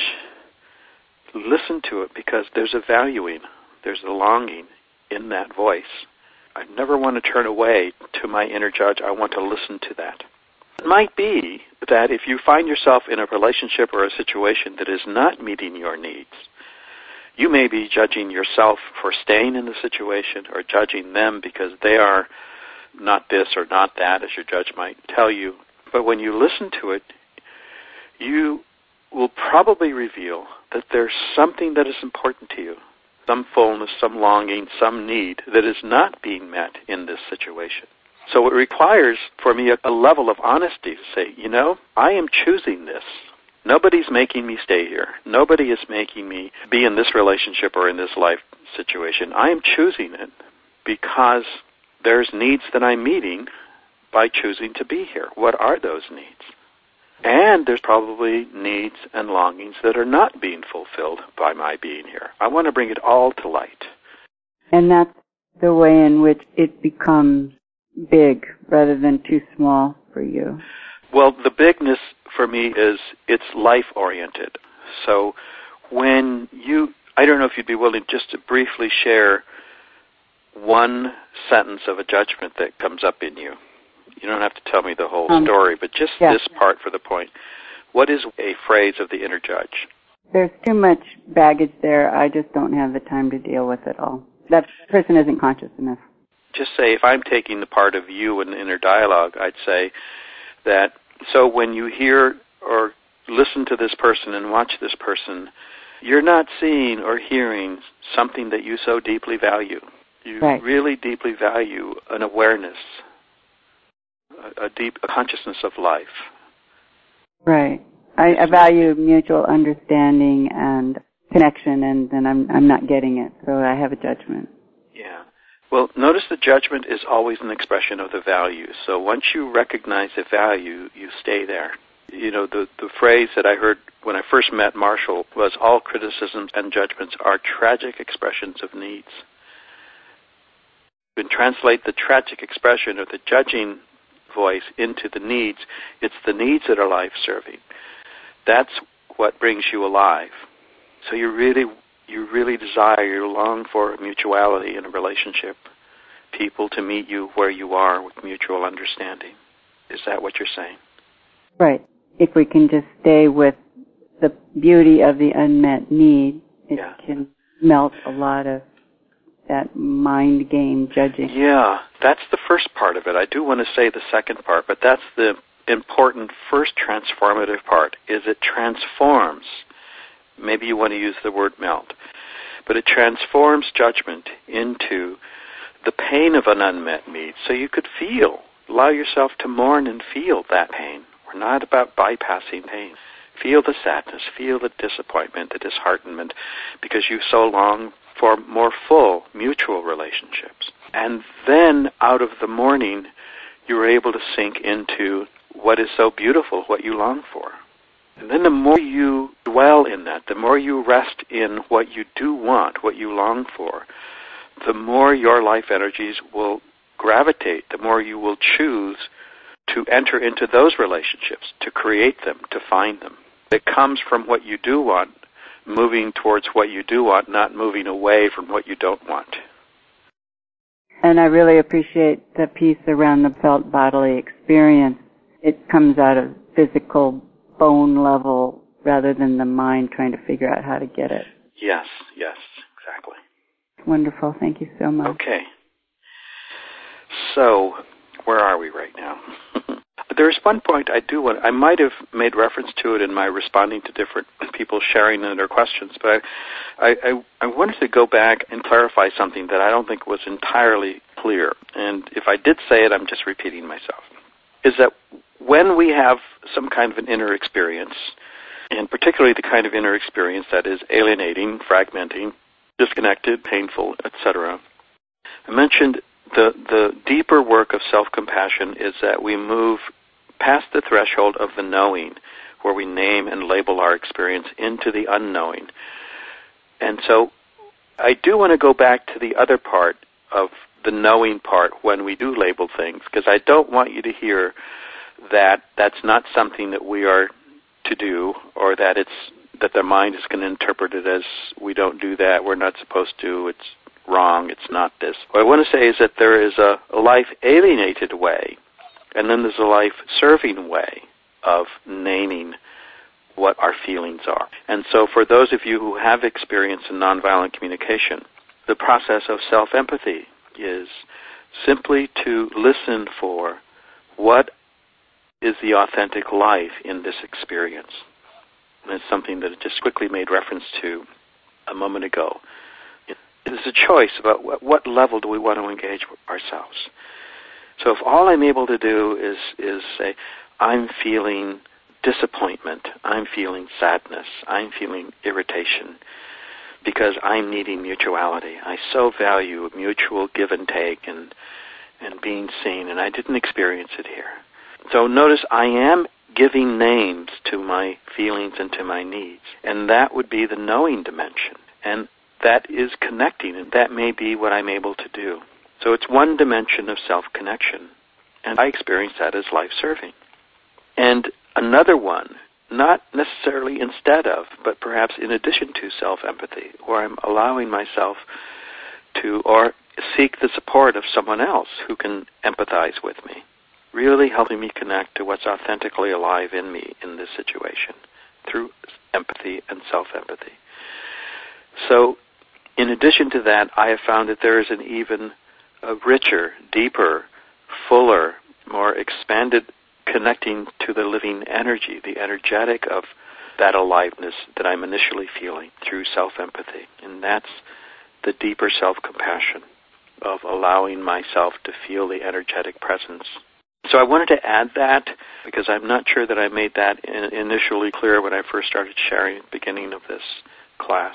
listen to it because there's a valuing, there's a longing in that voice. I never want to turn away to my inner judge. I want to listen to that. It might be that if you find yourself in a relationship or a situation that is not meeting your needs, you may be judging yourself for staying in the situation or judging them because they are not this or not that, as your judge might tell you. But when you listen to it, you will probably reveal that there's something that is important to you. Some fullness, some longing, some need that is not being met in this situation. So it requires for me a level of honesty to say, I am choosing this. Nobody's making me stay here. Nobody is making me be in this relationship or in this life situation. I am choosing it because there's needs that I'm meeting by choosing to be here. What are those needs? And there's probably needs and longings that are not being fulfilled by my being here. I want to bring it all to light. And that's the way in which it becomes big rather than too small for you. Well, the bigness for me is it's life-oriented. So when I don't know if you'd be willing just to briefly share one sentence of a judgment that comes up in you. You don't have to tell me the whole story, but just this part for the point. What is a phrase of the inner judge? There's too much baggage there. I just don't have the time to deal with it all. That person isn't conscious enough. Just say, if I'm taking the part of you in the inner dialogue, I'd say that, so when you hear or listen to this person and watch this person, you're not seeing or hearing something that you so deeply value. You really deeply value an awareness, a deep consciousness of life. Right. I value mutual understanding and connection, and then I'm not getting it, so I have a judgment. Yeah. Well, notice the judgment is always an expression of the value. So once you recognize the value, you stay there. The phrase that I heard when I first met Marshall was, all criticisms and judgments are tragic expressions of needs. You can translate the tragic expression of the judging voice into the needs. It's the needs that are life-serving. That's what brings you alive. So you really desire, you long for mutuality in a relationship, people to meet you where you are with mutual understanding. Is that what you're saying? Right. If we can just stay with the beauty of the unmet need, it can melt a lot of that mind game judging. Yeah, that's the first part of it. I do want to say the second part, but that's the important first transformative part, is it transforms. Maybe you want to use the word melt, but it transforms judgment into the pain of an unmet need. So you could allow yourself to mourn and feel that pain. We're not about bypassing pain. Feel the sadness, feel the disappointment, the disheartenment, because you so long for more full mutual relationships. And then out of the mourning, you're able to sink into what is so beautiful, what you long for. And then the more you dwell in that, the more you rest in what you do want, what you long for, the more your life energies will gravitate, the more you will choose to enter into those relationships, to create them, to find them. It comes from what you do want, moving towards what you do want, not moving away from what you don't want. And I really appreciate the piece around the felt bodily experience. It comes out of physical bone level rather than the mind trying to figure out how to get it. Yes, exactly. Wonderful. Thank you so much. Okay. So, where are we right now? There's one point I might have made reference to it in my responding to different people sharing their questions, but I wanted to go back and clarify something that I don't think was entirely clear. And if I did say it, I'm just repeating myself. Is that when we have some kind of an inner experience, and particularly the kind of inner experience that is alienating, fragmenting, disconnected, painful, etc., I mentioned the deeper work of self-compassion is that we move past the threshold of the knowing, where we name and label our experience, into the unknowing. And so I do want to go back to the other part of the knowing part when we do label things, because I don't want you to hear that that's not something that we are to do, or that that the mind is going to interpret it as we don't do that, we're not supposed to, it's wrong, it's not this. What I want to say is that there is a life-alienated way, and then there's a life-serving way of naming what our feelings are. And so for those of you who have experience in nonviolent communication, the process of self-empathy is simply to listen for what is the authentic life in this experience. And it's something that I just quickly made reference to a moment ago. It is a choice about what level do we want to engage with ourselves. So if all I'm able to do is say, I'm feeling disappointment, I'm feeling sadness, I'm feeling irritation, because I'm needing mutuality. I so value mutual give and take and being seen, and I didn't experience it here. So notice I am giving names to my feelings and to my needs, and that would be the knowing dimension, and that is connecting, and that may be what I'm able to do. So it's one dimension of self-connection, and I experience that as life-serving. And another one, not necessarily instead of, but perhaps in addition to self-empathy, where I'm allowing myself to or seek the support of someone else who can empathize with me, really helping me connect to what's authentically alive in me in this situation through empathy and self-empathy. So in addition to that, I have found that there is an even richer, deeper, fuller, more expanded connecting to the living energy, the energetic of that aliveness that I'm initially feeling through self-empathy. And that's the deeper self-compassion of allowing myself to feel the energetic presence. So I wanted to add that because I'm not sure that I made that initially clear when I first started sharing at the beginning of this class.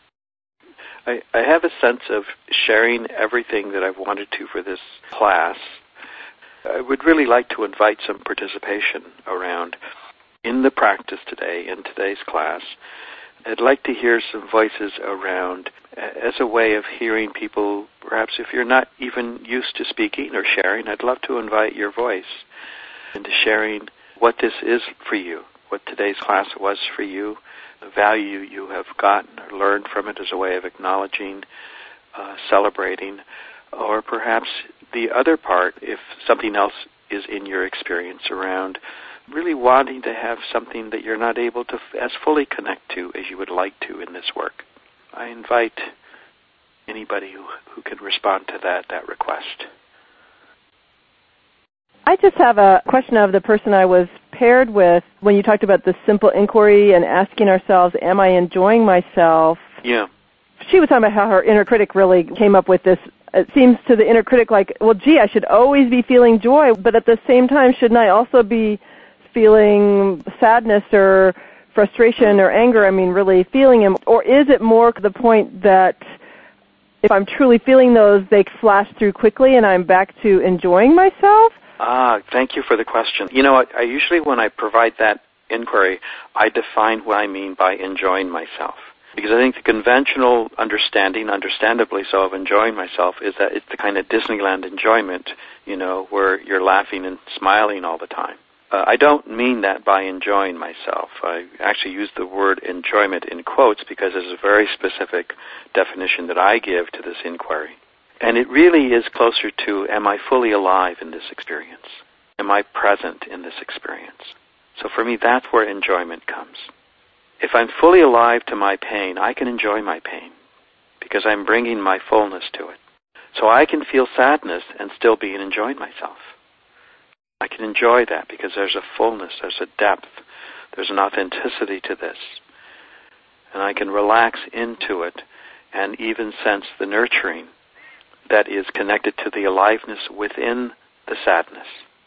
I have a sense of sharing everything that I've wanted to for this class. I would really like to invite some participation around in the practice today, in today's class. I'd like to hear some voices around as a way of hearing people, perhaps if you're not even used to speaking or sharing, I'd love to invite your voice into sharing what this is for you, what today's class was for you, the value you have gotten or learned from it as a way of acknowledging, celebrating, or perhaps the other part, if something else is in your experience around really wanting to have something that you're not able to as fully connect to as you would like to in this work. I invite anybody who can respond to that request. I just have a question of the person I was paired with when you talked about the simple inquiry and asking ourselves, am I enjoying myself? Yeah. She was talking about how her inner critic really came up with this. It seems to the inner critic like, well, gee, I should always be feeling joy, but at the same time, shouldn't I also be feeling sadness or frustration or anger? I mean, really feeling them. Or is it more to the point that if I'm truly feeling those, they flash through quickly and I'm back to enjoying myself? Thank you for the question. You know, I usually, when I provide that inquiry, I define what I mean by enjoying myself. Because I think the conventional understanding, understandably so, of enjoying myself is that it's the kind of Disneyland enjoyment, you know, where you're laughing and smiling all the time. I don't mean that by enjoying myself. I actually use the word enjoyment in quotes because there's a very specific definition that I give to this inquiry. And it really is closer to, am I fully alive in this experience? Am I present in this experience? So for me, that's where enjoyment comes. If I'm fully alive to my pain, I can enjoy my pain because I'm bringing my fullness to it. So I can feel sadness and still be enjoying myself. I can enjoy that because there's a fullness, there's a depth, there's an authenticity to this. And I can relax into it and even sense the nurturing that is connected to the aliveness within the sadness.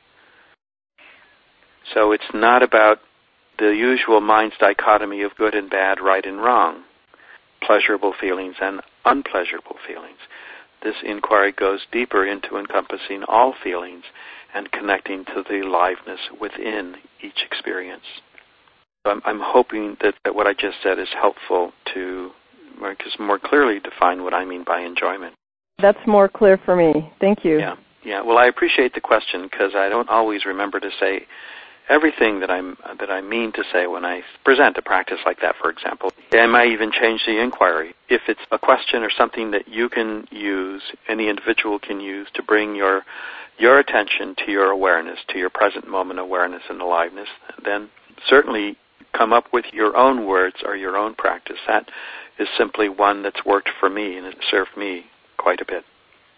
So it's not about the usual mind's dichotomy of good and bad, right and wrong, pleasurable feelings and unpleasurable feelings. This inquiry goes deeper into encompassing all feelings and connecting to the aliveness within each experience. I'm hoping that what I just said is helpful to more clearly define what I mean by enjoyment. That's more clear for me. Thank you. Yeah. Well, I appreciate the question because I don't always remember to say everything that I mean to say when I present a practice like that, for example. I might even change the inquiry. If it's a question or something that you can use, any individual can use to bring your attention to your awareness, to your present moment awareness and aliveness, then certainly come up with your own words or your own practice. That is simply one that's worked for me and it served me quite a bit.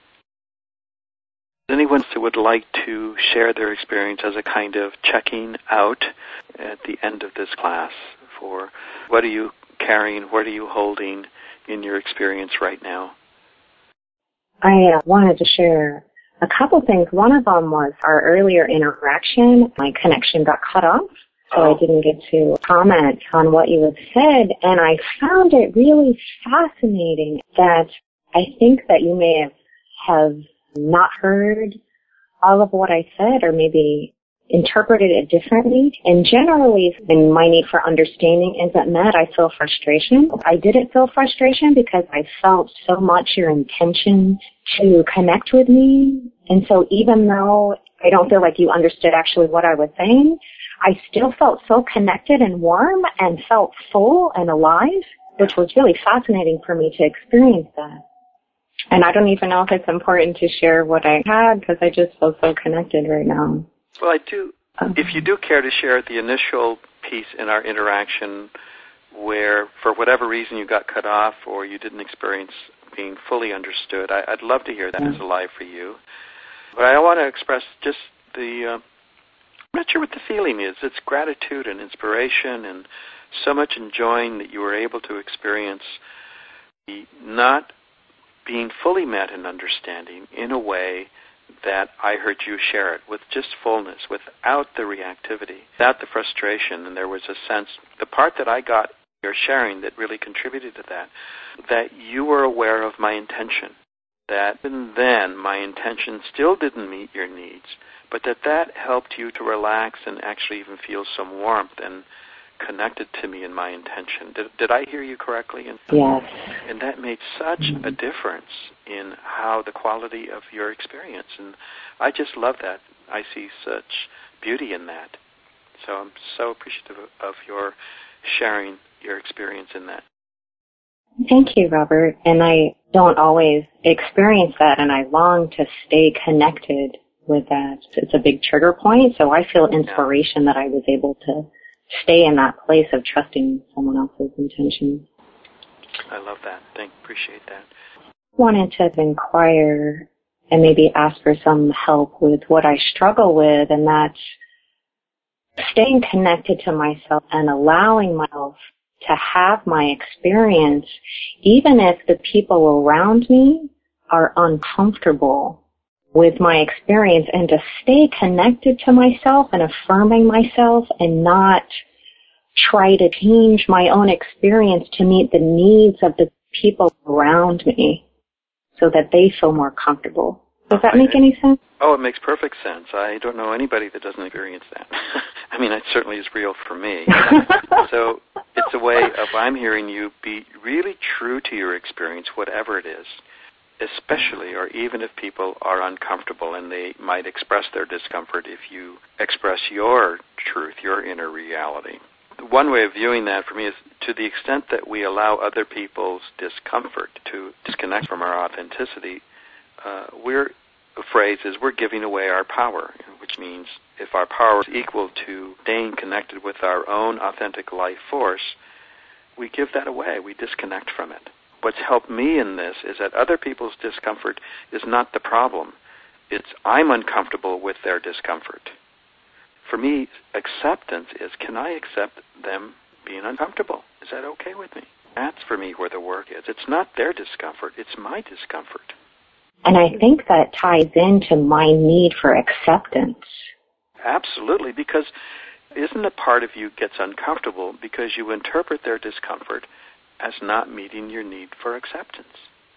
Anyone who would like to share their experience as a kind of checking out at the end of this class for what are you carrying, what are you holding in your experience right now? I wanted to share a couple things. One of them was our earlier interaction. My connection got cut off, so I didn't get to comment on what you had said. And I found it really fascinating that I think that you may have not heard all of what I said, or maybe interpreted it differently. And generally, when my need for understanding isn't met, I feel frustration. I didn't feel frustration because I felt so much your intention to connect with me. And so even though I don't feel like you understood actually what I was saying, I still felt so connected and warm and felt full and alive, which was really fascinating for me to experience that. And I don't even know if it's important to share what I had because I just feel so connected right now. Well, I do. If you do care to share the initial piece in our interaction where, for whatever reason, you got cut off or you didn't experience being fully understood, I'd love to hear that. It's alive for you. But I want to express just I'm not sure what the feeling is. It's gratitude and inspiration and so much enjoying that you were able to experience the not being fully met in understanding in a way that I heard you share it with just fullness, without the reactivity, without the frustration. And there was a sense, the part that I got your sharing that really contributed to that you were aware of my intention, that even then my intention still didn't meet your needs, but that helped you to relax and actually even feel some warmth and connected to me in my intention. Did I hear you correctly? Yes. And that made such a difference in how the quality of your experience. And I just love that. I see such beauty in that. So I'm so appreciative of your sharing your experience in that. Thank you, Robert. And I don't always experience that, and I long to stay connected with that. It's a big trigger point, so I feel inspiration that I was able to stay in that place of trusting someone else's intentions. I love that. Appreciate that. Wanted to inquire and maybe ask for some help with what I struggle with, and that's staying connected to myself and allowing myself to have my experience, even if the people around me are uncomfortable with my experience, and to stay connected to myself and affirming myself and not try to change my own experience to meet the needs of the people around me so that they feel more comfortable. Does that make any sense? Oh, it makes perfect sense. I don't know anybody that doesn't experience that. I mean, it certainly is real for me. So it's a way of, I'm hearing you be really true to your experience, whatever it is, especially or even if people are uncomfortable and they might express their discomfort if you express your truth, your inner reality. One way of viewing that for me is to the extent that we allow other people's discomfort to disconnect from our authenticity, the phrase is we're giving away our power, which means if our power is equal to staying connected with our own authentic life force, we give that away. We disconnect from it. What's helped me in this is that other people's discomfort is not the problem. It's I'm uncomfortable with their discomfort. For me, acceptance is, can I accept them being uncomfortable? Is that okay with me? That's for me where the work is. It's not their discomfort, it's my discomfort. And I think that ties into my need for acceptance. Absolutely, because isn't a part of you gets uncomfortable because you interpret their discomfort as not meeting your need for acceptance.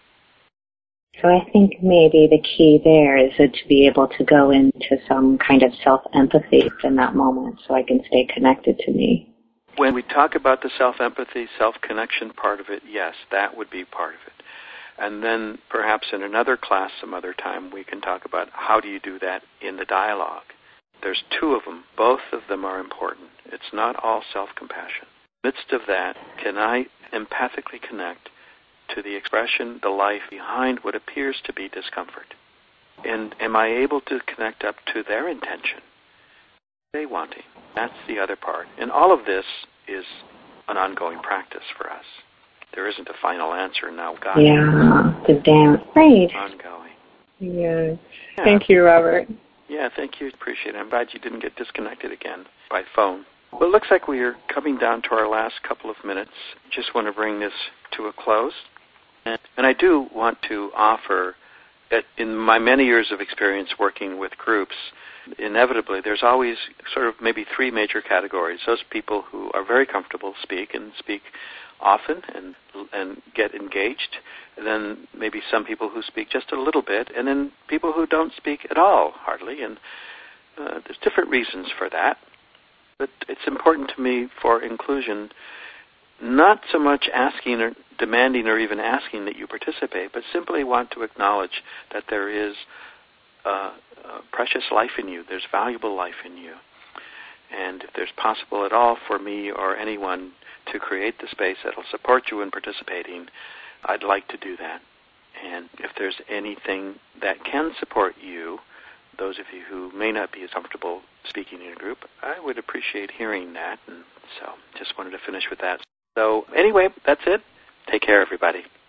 So I think maybe the key there is to be able to go into some kind of self-empathy in that moment so I can stay connected to me. When we talk about the self-empathy, self-connection part of it, yes, that would be part of it. And then perhaps in another class some other time we can talk about how do you do that in the dialogue. There's two of them. Both of them are important. It's not all self-compassion. In the midst of that, can I empathically connect to the expression, the life behind what appears to be discomfort? And am I able to connect up to their intention? They wanting. That's the other part. And all of this is an ongoing practice for us. There isn't a final answer now. God. Yeah, the damn right. Ongoing. Yes. Yeah. Thank you, Robert. Yeah, thank you. Appreciate it. I'm glad you didn't get disconnected again by phone. Well, it looks like we are coming down to our last couple of minutes. Just want to bring this to a close. And I do want to offer in my many years of experience working with groups, inevitably there's always sort of maybe three major categories. Those people who are very comfortable speak often and get engaged, and then maybe some people who speak just a little bit, and then people who don't speak at all, hardly, and there's different reasons for that. But it's important to me for inclusion, not so much asking or demanding or even asking that you participate, but simply want to acknowledge that there is precious life in you, there's valuable life in you. And if there's possible at all for me or anyone to create the space that will support you in participating, I'd like to do that. And if there's anything that can support you, those of you who may not be as comfortable speaking in a group, I would appreciate hearing that. And so just wanted to finish with that. So anyway, that's it. Take care, everybody.